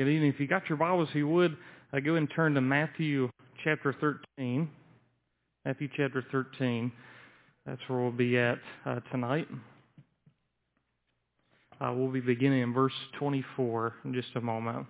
Good evening. If you got your Bibles, if you would, go ahead and turn to Matthew chapter 13. Matthew chapter 13. That's where we'll be at tonight. We'll be beginning in verse 24 in just a moment.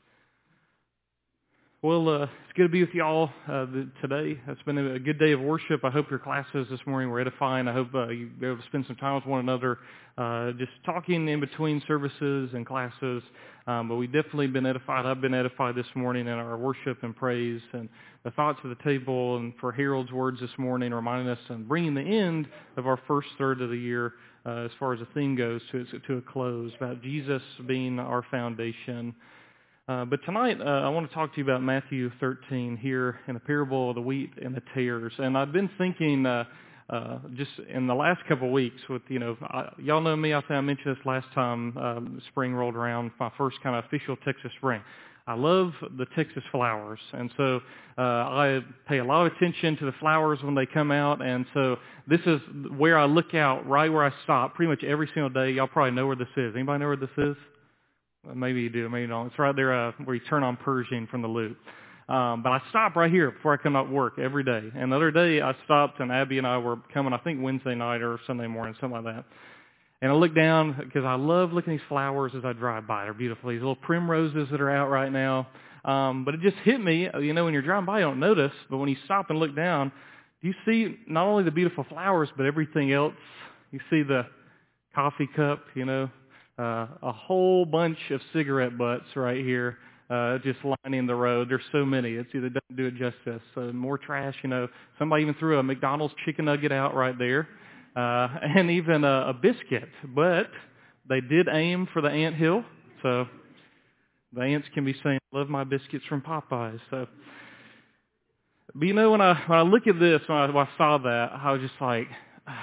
Well, it's good to be with you all today. It's been a good day of worship. I hope your classes this morning were edifying. I hope you'll be able to spend some time with one another, just talking in between services and classes. But we've definitely been edified. I've been edified this morning in our worship and praise and the thoughts of the table, and for Harold's words this morning reminding us and bringing the end of our first third of the year as far as the theme goes to a close, about Jesus being our foundation. But tonight, I want to talk to you about Matthew 13 here in the parable of the wheat and the tares. And I've been thinking just in the last couple of weeks with, y'all know me, I think I mentioned this last time spring rolled around, my first kind of official Texas spring. I love the Texas flowers, and so I pay a lot of attention to the flowers when they come out, and so this is where I look out, right where I stop pretty much every single day. Y'all probably know where this is. Anybody know where this is? Maybe you do, maybe you don't. It's right there where you turn on Pershing from the loop. But I stop right here before I come out to work every day. And the other day I stopped, and Abby and I were coming, I think Wednesday night or Sunday morning, something like that. And I looked down because I love looking at these flowers as I drive by. They're beautiful. These little primroses that are out right now. But it just hit me, when you're driving by, you don't notice. But when you stop and look down, you see not only the beautiful flowers, but everything else. You see the coffee cup, a whole bunch of cigarette butts right here, just lining the road. There's so many. It doesn't do it justice. So more trash, Somebody even threw a McDonald's chicken nugget out right there, and even a biscuit. But they did aim for the ant hill, so the ants can be saying, "Love my biscuits from Popeyes." So, but when I look at this, when I saw that, I was just like,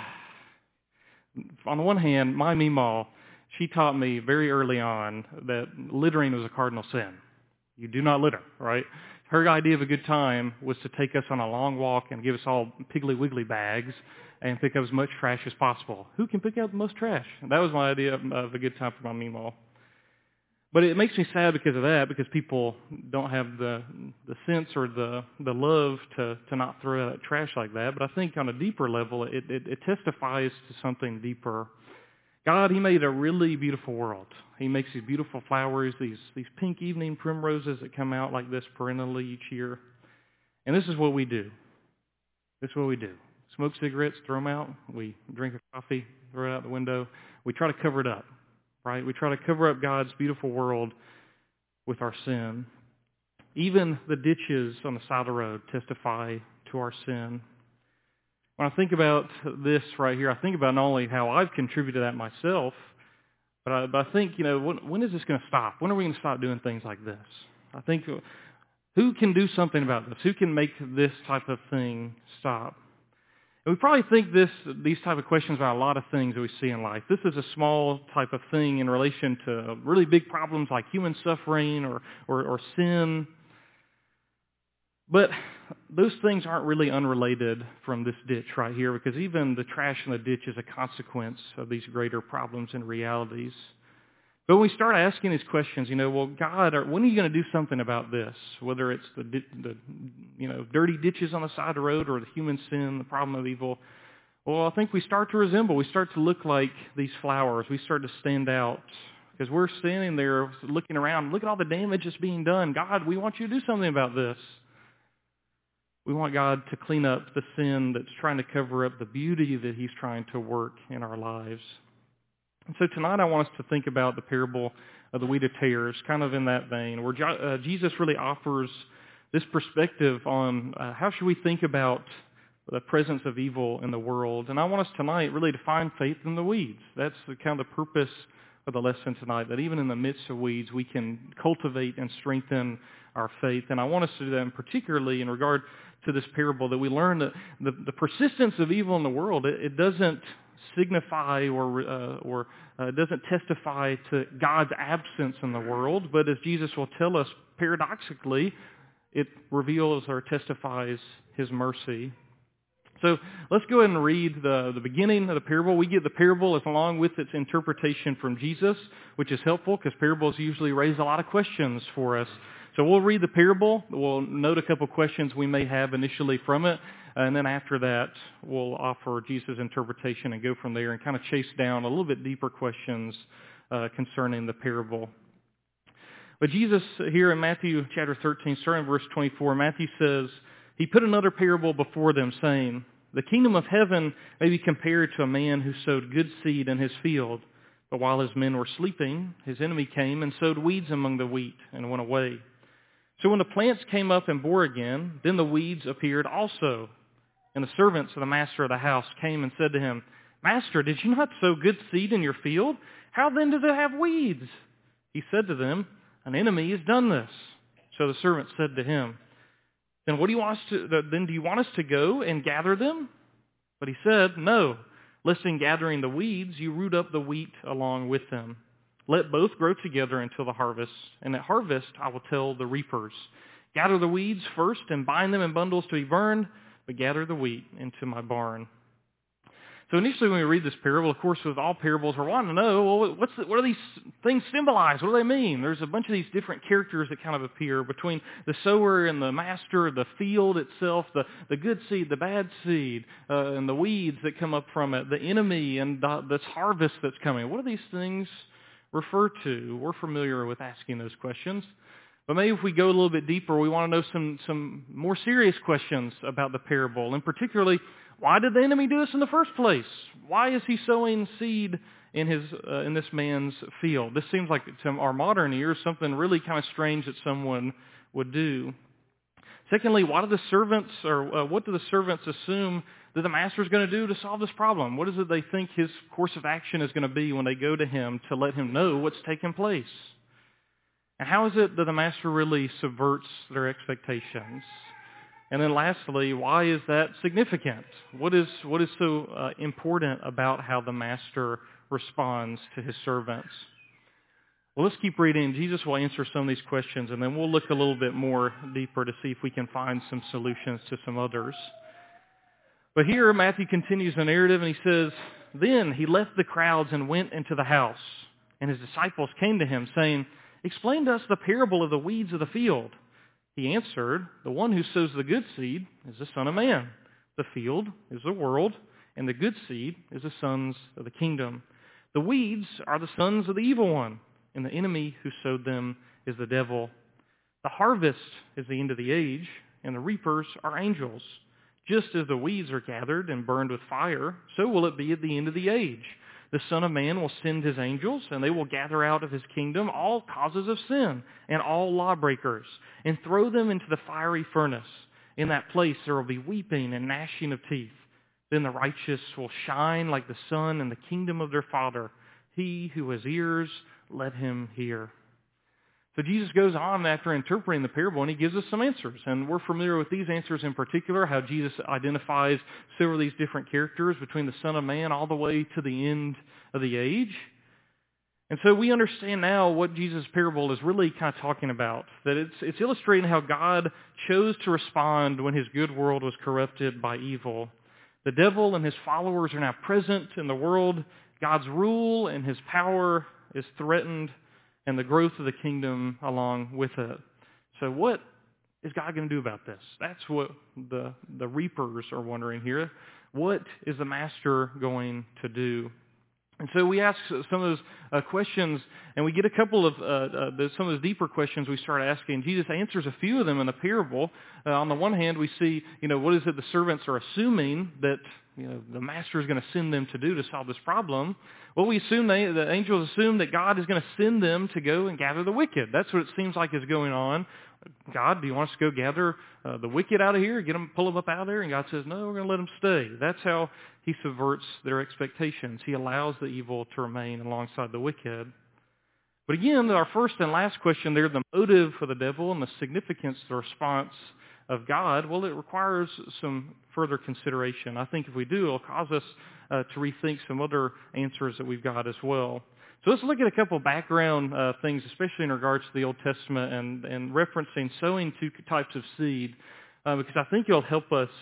on the one hand, my Meemaw, she taught me very early on that littering was a cardinal sin. You do not litter, right? Her idea of a good time was to take us on a long walk and give us all Piggly Wiggly bags and pick up as much trash as possible. Who can pick up the most trash? That was my idea of a good time for my Meemaw. But it makes me sad because of that, because people don't have the sense or the love to not throw out trash like that. But I think on a deeper level, it testifies to something deeper. God, He made a really beautiful world. He makes these beautiful flowers, these pink evening primroses that come out like this perennially each year. And this is what we do. This is what we do. Smoke cigarettes, throw them out. We drink a coffee, throw it out the window. We try to cover it up, right? We try to cover up God's beautiful world with our sin. Even the ditches on the side of the road testify to our sin. When I think about this right here, I think about not only how I've contributed to that myself, but I think, when is this going to stop? When are we going to stop doing things like this? I think, who can do something about this? Who can make this type of thing stop? And we probably think these type of questions about a lot of things that we see in life. This is a small type of thing in relation to really big problems like human suffering or sin. But those things aren't really unrelated from this ditch right here, because even the trash in the ditch is a consequence of these greater problems and realities. But when we start asking these questions, well, God, when are you going to do something about this? Whether it's the dirty ditches on the side of the road or the human sin, the problem of evil. Well, I think we start to look like these flowers. We start to stand out because we're standing there looking around. Look at all the damage that's being done. God, we want you to do something about this. We want God to clean up the sin that's trying to cover up the beauty that He's trying to work in our lives. And so tonight I want us to think about the parable of the wheat and tares, kind of in that vein, where Jesus really offers this perspective on how should we think about the presence of evil in the world. And I want us tonight really to find faith in the weeds. That's kind of the purpose of the lesson tonight, that even in the midst of weeds, we can cultivate and strengthen our faith. And I want us to do that particularly in regard to this parable, that we learn that the persistence of evil in the world, it doesn't signify or doesn't testify to God's absence in the world, but as Jesus will tell us, paradoxically, it reveals or testifies His mercy. So let's go ahead and read the beginning of the parable. We get the parable along with its interpretation from Jesus, which is helpful because parables usually raise a lot of questions for us. So we'll read the parable. We'll note a couple questions we may have initially from it. And then after that, we'll offer Jesus' interpretation and go from there and kind of chase down a little bit deeper questions concerning the parable. But Jesus here in Matthew chapter 13, starting in verse 24, Matthew says, He put another parable before them, saying, The kingdom of heaven may be compared to a man who sowed good seed in his field. But while his men were sleeping, his enemy came and sowed weeds among the wheat and went away. So when the plants came up and bore again, then the weeds appeared also. And the servants of the master of the house came and said to him, Master, did you not sow good seed in your field? How then does it have weeds? He said to them, An enemy has done this. So the servant said to him, Then do you want us to go and gather them? But he said, No, lest in gathering the weeds you root up the wheat along with them. Let both grow together until the harvest, and at harvest I will tell the reapers, Gather the weeds first and bind them in bundles to be burned, but gather the wheat into my barn. So initially when we read this parable, of course with all parables, we're wanting to know, well, what do these things symbolize? What do they mean? There's a bunch of these different characters that kind of appear between the sower and the master, the field itself, the good seed, the bad seed, and the weeds that come up from it, the enemy and this harvest that's coming. What do these things refer to? We're familiar with asking those questions. But maybe if we go a little bit deeper, we want to know some more serious questions about the parable, and particularly, why did the enemy do this in the first place? Why is he sowing seed in this man's field? This seems like, to our modern ears, something really kind of strange that someone would do. Secondly, what do the servants assume that the master is going to do to solve this problem? What is it they think his course of action is going to be when they go to him to let him know what's taking place? And how is it that the master really subverts their expectations? And then lastly, why is that significant? What is so important about how the master responds to his servants? Well, let's keep reading. Jesus will answer some of these questions, and then we'll look a little bit more deeper to see if we can find some solutions to some others. But here, Matthew continues the narrative, and he says, Then he left the crowds and went into the house, and his disciples came to him, saying, Explain to us the parable of the weeds of the field. He answered, The one who sows the good seed is the Son of Man. The field is the world, and the good seed is the sons of the kingdom. The weeds are the sons of the evil one, and the enemy who sowed them is the devil. The harvest is the end of the age, and the reapers are angels. Just as the weeds are gathered and burned with fire, so will it be at the end of the age. The Son of Man will send his angels, and they will gather out of his kingdom all causes of sin and all lawbreakers, and throw them into the fiery furnace. In that place there will be weeping and gnashing of teeth. Then the righteous will shine like the sun in the kingdom of their Father. He who has ears, let him hear. So Jesus goes on after interpreting the parable, and he gives us some answers. And we're familiar with these answers in particular, how Jesus identifies several of these different characters between the Son of Man all the way to the end of the age. And so we understand now what Jesus' parable is really kind of talking about, that it's illustrating how God chose to respond when his good world was corrupted by evil. The devil and his followers are now present in the world. God's rule and his power is threatened, and the growth of the kingdom along with it. So what is God going to do about this? That's what the reapers are wondering here. What is the master going to do? And so we ask some of those questions, and we get a couple of some of those deeper questions we start asking. Jesus answers a few of them in the parable. On the one hand, we see, what is it the servants are assuming that the master is going to send them to do to solve this problem. Well, we assume the angels assume that God is going to send them to go and gather the wicked. That's what it seems like is going on. God, do you want us to go gather the wicked out of here, pull them up out of there? And God says, no, we're going to let them stay. That's how he subverts their expectations. He allows the evil to remain alongside the wicked. But again, our first and last question there, the motive for the devil and the significance, the response of God, well, it requires some further consideration. I think if we do, it'll cause us to rethink some other answers that we've got as well. So let's look at a couple background things, especially in regards to the Old Testament and referencing sowing two types of seed, because I think it'll help us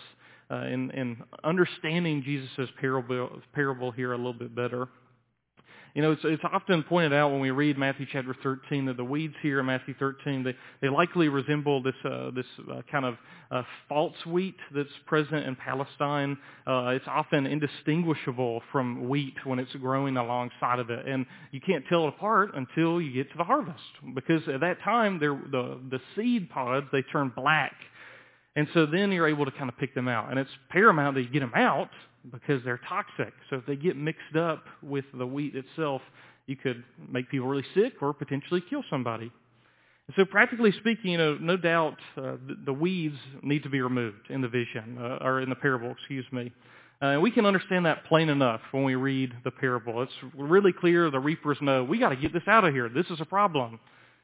in understanding Jesus' parable here a little bit better. You know, it's often pointed out when we read Matthew chapter 13 that the weeds here in Matthew 13, they likely resemble this kind of false wheat that's present in Palestine. It's often indistinguishable from wheat when it's growing alongside of it. And you can't tell it apart until you get to the harvest. Because at that time, the seed pods, they turn black. And so then you're able to kind of pick them out. And it's paramount that you get them out because they're toxic. So if they get mixed up with the wheat itself, you could make people really sick or potentially kill somebody. And so practically speaking, you know, no doubt the weeds need to be removed in the vision, or in the parable, excuse me. And we can understand that plain enough when we read the parable. It's really clear the reapers know, we got to get this out of here. This is a problem.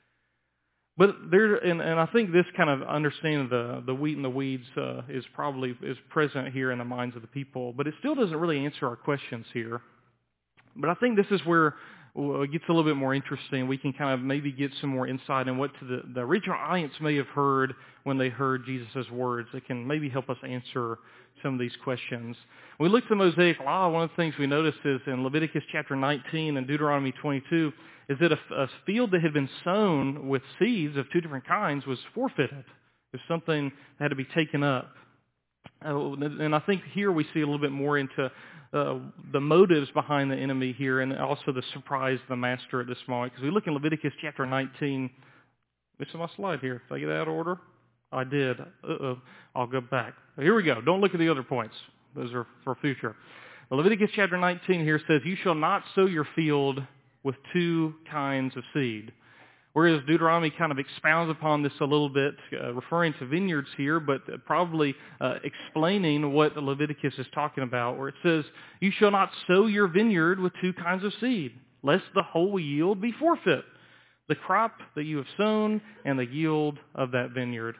But and I think this kind of understanding the wheat and the weeds is present here in the minds of the people. But it still doesn't really answer our questions here. But I think this is where it gets a little bit more interesting. We can kind of maybe get some more insight in what the original audience may have heard when they heard Jesus' words. It can maybe help us answer some of these questions. When we look at the Mosaic Law, one of the things we notice is in Leviticus chapter 19 and Deuteronomy 22 is that a field that had been sown with seeds of two different kinds was forfeited. It was something that had to be taken up. And I think here we see a little bit more into the motives behind the enemy here, and also the surprise of the master at this moment. Because we look in Leviticus chapter 19. Missing my slide here. Did I get that out of order? I did. I'll go back. Here we go. Don't look at the other points. Those are for future. Leviticus chapter 19 here says, "You shall not sow your field with two kinds of seed." Whereas Deuteronomy kind of expounds upon this a little bit, referring to vineyards here, but probably explaining what Leviticus is talking about, where it says, "You shall not sow your vineyard with two kinds of seed, lest the whole yield be forfeit, the crop that you have sown and the yield of that vineyard."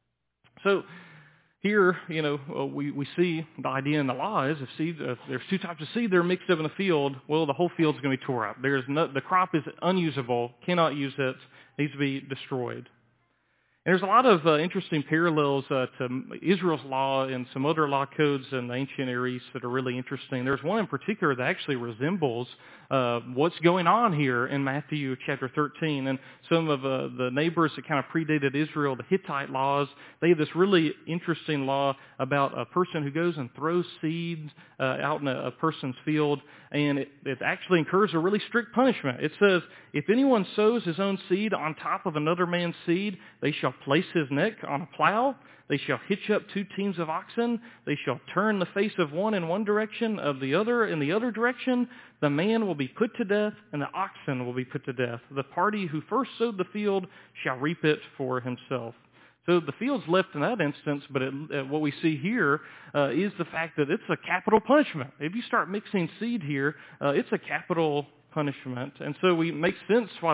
So here, you know, we see the idea in the law is if there's two types of seed that are mixed up in the field, well, the whole field's going to be tore up. The crop is unusable, cannot use it, needs to be destroyed. And there's a lot of interesting parallels to Israel's law and some other law codes in the ancient Near East that are really interesting. There's one in particular that actually resembles what's going on here in Matthew chapter 13. And some of the neighbors that kind of predated Israel, the Hittite laws, they have this really interesting law about a person who goes and throws seeds out in a person's field, and it actually incurs a really strict punishment. It says, "If anyone sows his own seed on top of another man's seed, they shall place his neck on a plow. They shall hitch up two teams of oxen. They shall turn the face of one in one direction, of the other in the other direction. The man will be put to death, and the oxen will be put to death. The party who first sowed the field shall reap it for himself." So the field's left in that instance, but what we see here is the fact that it's a capital punishment. If you start mixing seed here, it's a capital punishment. And so it makes sense why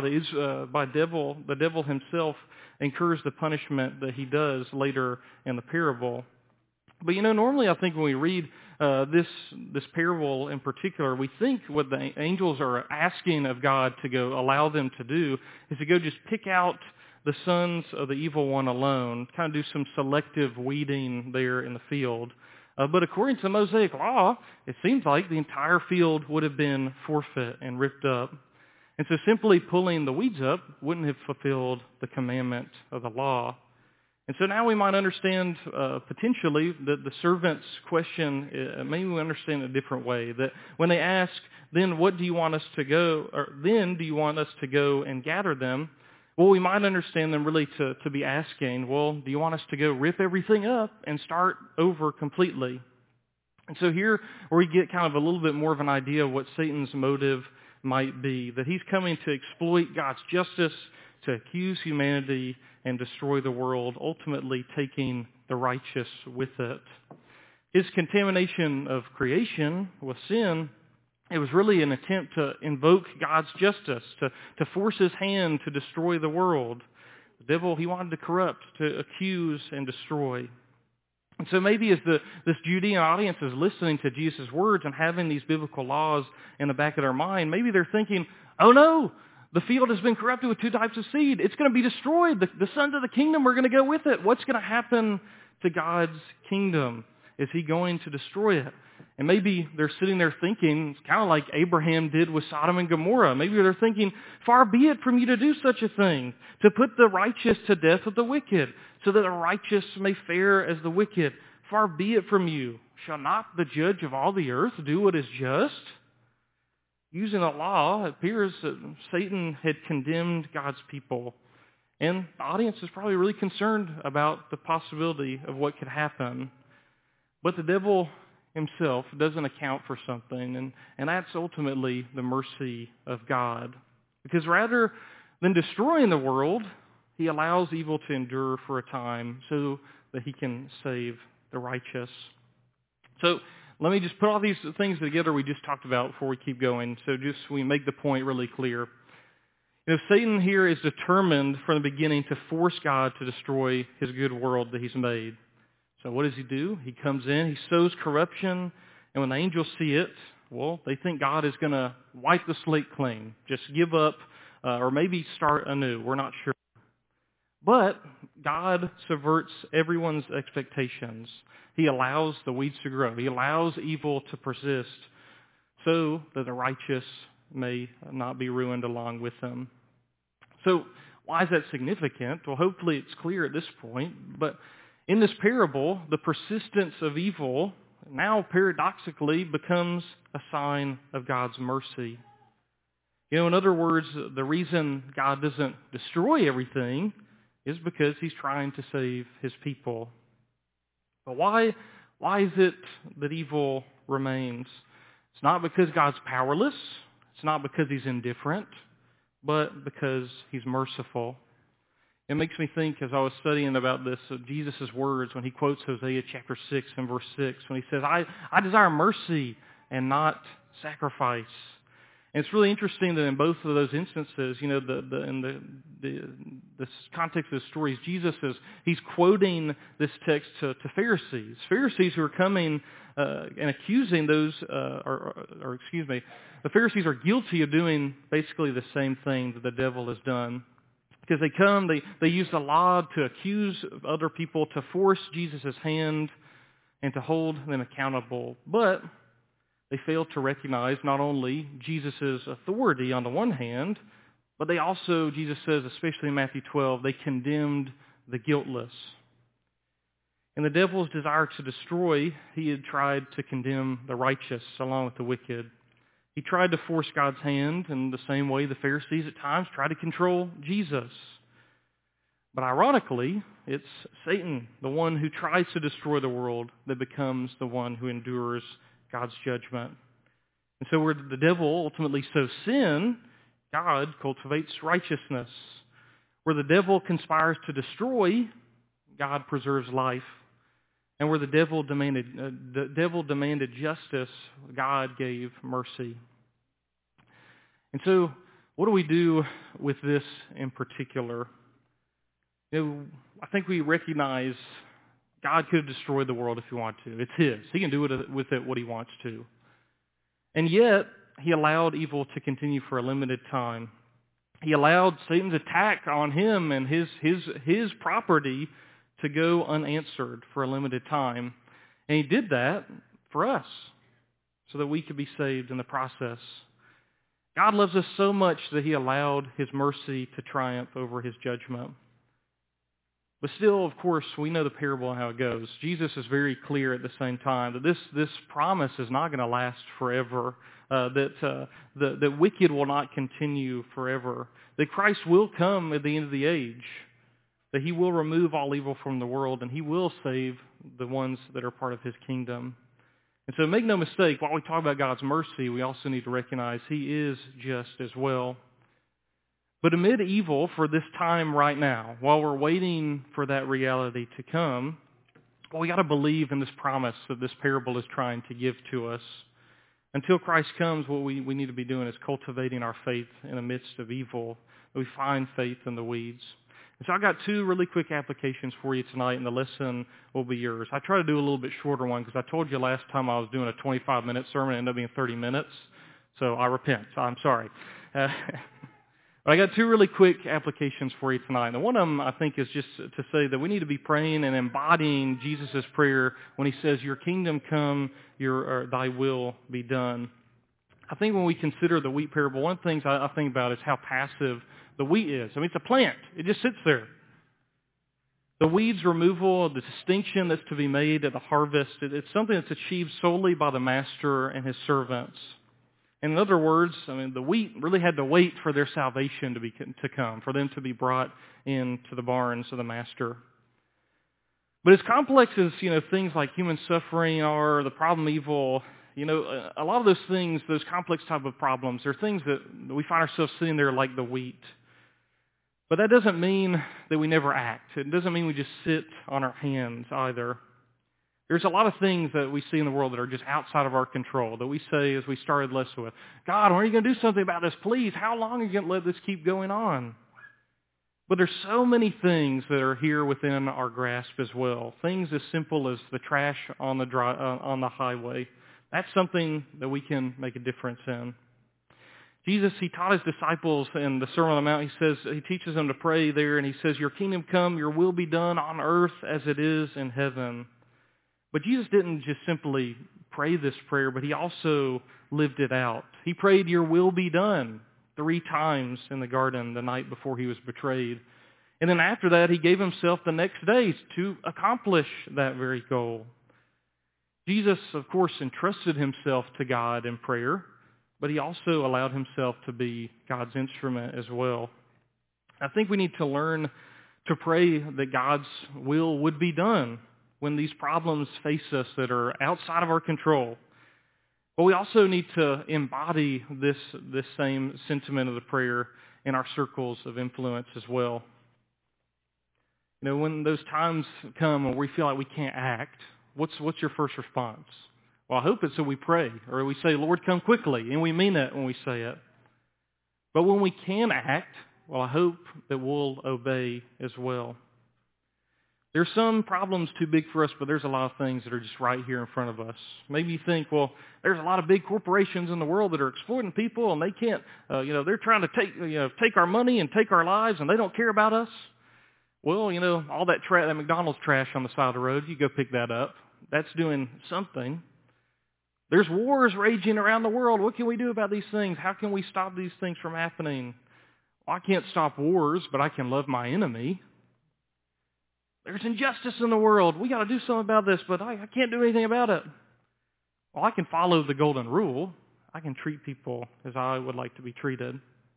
the devil himself incurs the punishment that he does later in the parable. But, you know, normally I think when we read this parable in particular, we think what the angels are asking of God to go allow them to do is to go just pick out the sons of the evil one alone, kind of do some selective weeding there in the field. But according to the Mosaic Law, it seems like the entire field would have been forfeit and ripped up. And so simply pulling the weeds up wouldn't have fulfilled the commandment of the law. And so now we might understand potentially that the servant's question, maybe we understand a different way. That when they ask, then what do you want us to go, or then do you want us to go and gather them? Well, we might understand them really to be asking, well, do you want us to go rip everything up and start over completely? And so here where we get kind of a little bit more of an idea of what Satan's motive might be, that he's coming to exploit God's justice, to accuse humanity and destroy the world, ultimately taking the righteous with it. His contamination of creation with sin, it was really an attempt to invoke God's justice, to force his hand to destroy the world. The devil, he wanted to corrupt, to accuse and destroy. And so maybe as this Judean audience is listening to Jesus' words and having these biblical laws in the back of their mind, maybe they're thinking, oh no, the field has been corrupted with two types of seed. It's going to be destroyed. The sons of the kingdom are going to go with it. What's going to happen to God's kingdom? Is he going to destroy it? And maybe they're sitting there thinking, it's kind of like Abraham did with Sodom and Gomorrah. Maybe they're thinking, far be it from you to do such a thing, to put the righteous to death with the wicked, so that the righteous may fare as the wicked. Far be it from you. Shall not the judge of all the earth do what is just? Using the law, it appears that Satan had condemned God's people. And the audience is probably really concerned about the possibility of what could happen. But the devil himself doesn't account for something, and that's ultimately the mercy of God. Because rather than destroying the world, he allows evil to endure for a time so that he can save the righteous. So let me just put all these things together we just talked about before we keep going, so just we make the point really clear. You know, Satan here is determined from the beginning to force God to destroy his good world that he's made. So what does he do? He comes in, he sows corruption, and when the angels see it, well, they think God is going to wipe the slate clean, just give up, or maybe start anew. We're not sure. But God subverts everyone's expectations. He allows the weeds to grow. He allows evil to persist so that the righteous may not be ruined along with them. So why is that significant? Well, hopefully it's clear at this point, but in this parable, the persistence of evil now paradoxically becomes a sign of God's mercy. You know, in other words, the reason God doesn't destroy everything is because he's trying to save his people. But why is it that evil remains? It's not because God's powerless. It's not because he's indifferent, but because he's merciful. It makes me think, as I was studying about this, of Jesus' words when he quotes Hosea chapter 6 and verse 6, when he says, I desire mercy and not sacrifice. And it's really interesting that in both of those instances, you know, in the context of the stories, he's quoting this text to Pharisees. Pharisees who are coming and accusing those, the Pharisees are guilty of doing basically the same thing that the devil has done. Because they come, they use the law to accuse other people, to force Jesus' hand, and to hold them accountable. But they fail to recognize not only Jesus' authority on the one hand, but they also, Jesus says, especially in Matthew 12, they condemned the guiltless. In the devil's desire to destroy, he had tried to condemn the righteous along with the wicked. He tried to force God's hand in the same way the Pharisees at times tried to control Jesus. But ironically, it's Satan, the one who tries to destroy the world, that becomes the one who endures God's judgment. And so where the devil ultimately sows sin, God cultivates righteousness. Where the devil conspires to destroy, God preserves life. And where the devil demanded justice, God gave mercy. And so, what do we do with this in particular? You know, I think we recognize God could have destroyed the world if he wanted to. It's his. He can do with it what he wants to. And yet, he allowed evil to continue for a limited time. He allowed Satan's attack on him and his property to go unanswered for a limited time. And he did that for us so that we could be saved in the process. God loves us so much that he allowed his mercy to triumph over his judgment. But still, of course, we know the parable and how it goes. Jesus is very clear at the same time that this promise is not going to last forever, that the wicked will not continue forever, that Christ will come at the end of the age, that he will remove all evil from the world, and he will save the ones that are part of his kingdom. And so make no mistake, while we talk about God's mercy, we also need to recognize he is just as well. But amid evil for this time right now, while we're waiting for that reality to come, well, we got to believe in this promise that this parable is trying to give to us. Until Christ comes, what we need to be doing is cultivating our faith in the midst of evil. We find faith in the weeds. And so I got two really quick applications for you tonight, and the lesson will be yours. I try to do a little bit shorter one because I told you last time I was doing a 25-minute sermon. It ended up being 30 minutes. So I repent. So I'm sorry. But I got two really quick applications for you tonight. And one of them, I think, is just to say that we need to be praying and embodying Jesus' prayer when he says, your kingdom come, or thy will be done. I think when we consider the wheat parable, one of the things I think about is how passive the wheat is. I mean, it's a plant. It just sits there. The weeds removal, the distinction that's to be made at the harvest, it's something that's achieved solely by the master and his servants. In other words, I mean, the wheat really had to wait for their salvation to come, for them to be brought into the barns of the master. But as complex as, things like human suffering are, the problem evil, a lot of those things, those complex type of problems, are things that we find ourselves sitting there like the wheat. But that doesn't mean that we never act. It doesn't mean we just sit on our hands either. There's a lot of things that we see in the world that are just outside of our control, that we say as we started lesson with, God, when are you going to do something about this, please? How long are you going to let this keep going on? But there's so many things that are here within our grasp as well. Things as simple as the trash on the highway. That's something that we can make a difference in. Jesus, he taught his disciples in the Sermon on the Mount, he teaches them to pray there, and he says, your kingdom come, your will be done on earth as it is in heaven. But Jesus didn't just simply pray this prayer, but he also lived it out. He prayed, your will be done, 3 times in the garden the night before he was betrayed. And then after that, he gave himself the next day to accomplish that very goal. Jesus, of course, entrusted himself to God in prayer, but he also allowed himself to be God's instrument as well. I think we need to learn to pray that God's will would be done when these problems face us that are outside of our control. But we also need to embody this same sentiment of the prayer in our circles of influence as well. When those times come when we feel like we can't act, what's your first response? Well, I hope it's so we pray, or we say, Lord, come quickly, and we mean it when we say it. But when we can act, well, I hope that we'll obey as well. There's some problems too big for us, but there's a lot of things that are just right here in front of us. Maybe you think, well, there's a lot of big corporations in the world that are exploiting people, and they can't, they're trying to take our money and take our lives, and they don't care about us. Well, all that McDonald's trash on the side of the road, you go pick that up. That's doing something. There's wars raging around the world. What can we do about these things? How can we stop these things from happening? Well, I can't stop wars, but I can love my enemy. There's injustice in the world. We got to do something about this, but I can't do anything about it. Well, I can follow the golden rule. I can treat people as I would like to be treated.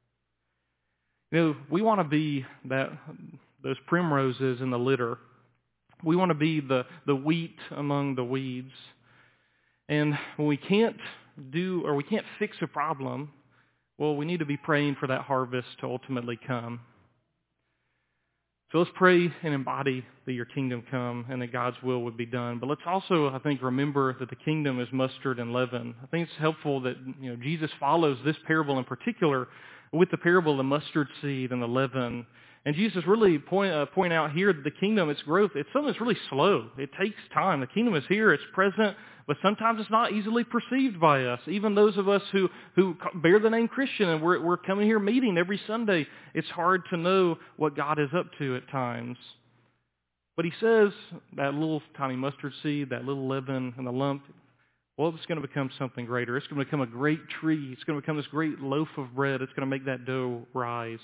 We want to be those primroses in the litter. We want to be the wheat among the weeds. And when we can't fix a problem, well, we need to be praying for that harvest to ultimately come. So let's pray and embody that your kingdom come and that God's will would be done. But let's also, I think, remember that the kingdom is mustard and leaven. I think it's helpful that Jesus follows this parable in particular with the parable of the mustard seed and the leaven. And Jesus really point out here that the kingdom, its growth, it's something that's really slow. It takes time. The kingdom is here, it's present, but sometimes it's not easily perceived by us. Even those of us who bear the name Christian and we're coming here meeting every Sunday, it's hard to know what God is up to at times. But he says that little tiny mustard seed, that little leaven and the lump, well, it's going to become something greater. It's going to become a great tree. It's going to become this great loaf of bread. It's going to make that dough rise.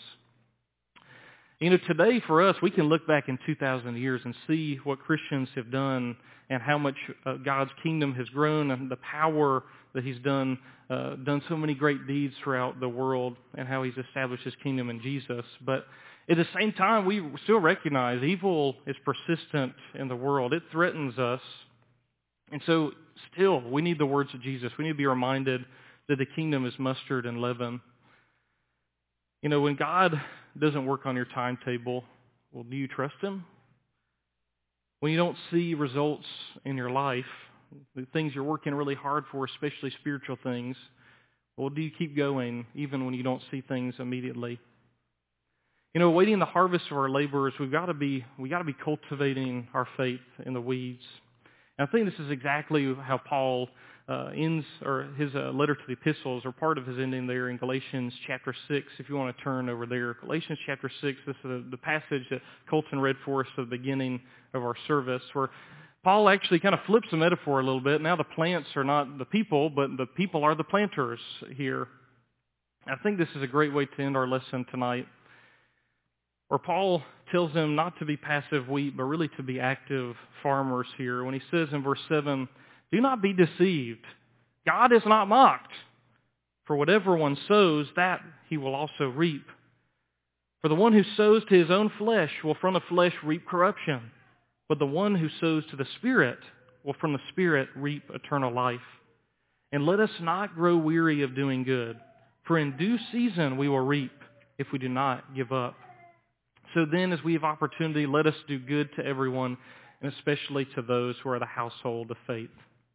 Today for us, we can look back in 2,000 years and see what Christians have done and how much God's kingdom has grown and the power that he's done so many great deeds throughout the world and how he's established his kingdom in Jesus. But at the same time, we still recognize evil is persistent in the world. It threatens us. And so still, we need the words of Jesus. We need to be reminded that the kingdom is mustard and leaven. When God doesn't work on your timetable, well, do you trust him? When you don't see results in your life, the things you're working really hard for, especially spiritual things, well, do you keep going even when you don't see things immediately? Waiting the harvest of our laborers, we got to be cultivating our faith in the weeds. And I think this is exactly how Paul ends, or his letter to the epistles, or part of his ending there in Galatians chapter 6, if you want to turn over there. Galatians chapter 6, this is the passage that Colton read for us at the beginning of our service, where Paul actually kind of flips the metaphor a little bit. Now the plants are not the people, but the people are the planters here. I think this is a great way to end our lesson tonight, where Paul tells them not to be passive wheat, but really to be active farmers here. When he says in verse 7, "Do not be deceived. God is not mocked. For whatever one sows, that he will also reap. For the one who sows to his own flesh will from the flesh reap corruption. But the one who sows to the Spirit will from the Spirit reap eternal life. And let us not grow weary of doing good, for in due season we will reap if we do not give up. So then, as we have opportunity, let us do good to everyone, and especially to those who are the household of faith."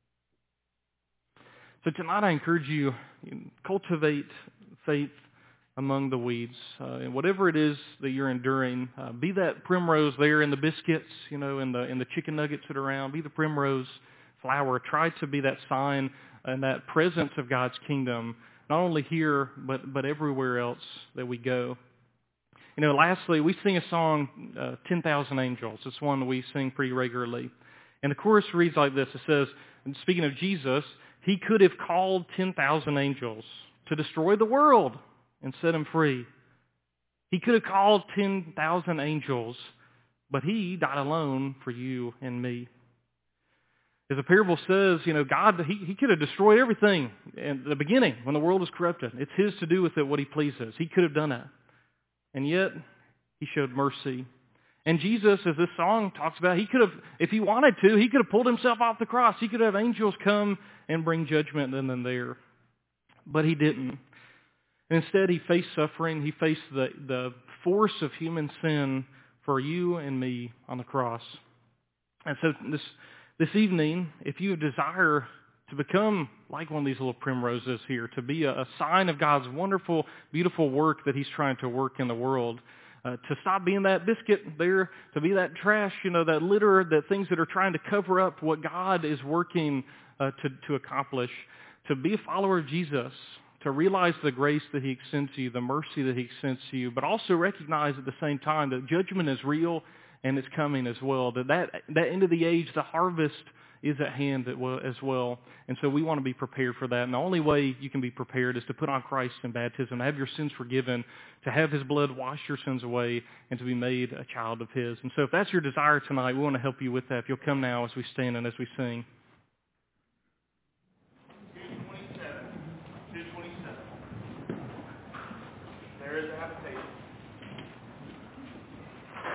So tonight I encourage you, cultivate faith among the weeds. And whatever it is that you're enduring, be that primrose there in the biscuits, in the chicken nuggets that are around. Be the primrose flower. Try to be that sign and that presence of God's kingdom, not only here, but everywhere else that we go. Lastly, we sing a song, 10,000 Angels. It's one that we sing pretty regularly. And the chorus reads like this. It says, and speaking of Jesus, he could have called 10,000 angels to destroy the world and set him free. He could have called 10,000 angels, but he died alone for you and me. As the parable says, God, he could have destroyed everything in the beginning when the world was corrupted. It's his to do with it what he pleases. He could have done it. And yet, he showed mercy. And Jesus, as this song talks about, he could have, if he wanted to, he could have pulled himself off the cross. He could have angels come and bring judgment then and there. But he didn't. Instead, he faced suffering. He faced the force of human sin for you and me on the cross. And so this evening, if you desire to become like one of these little primroses here, to be a sign of God's wonderful, beautiful work that he's trying to work in the world, to stop being that biscuit there, to be that trash, that litter, that things that are trying to cover up what God is working to accomplish, to be a follower of Jesus, to realize the grace that he extends to you, the mercy that he extends to you, but also recognize at the same time that judgment is real and it's coming as well. That end of the age, the harvest is at hand as well. And so we want to be prepared for that. And the only way you can be prepared is to put on Christ in baptism, to have your sins forgiven, to have his blood wash your sins away, and to be made a child of his. And so if that's your desire tonight, we want to help you with that. If you'll come now as we stand and as we sing.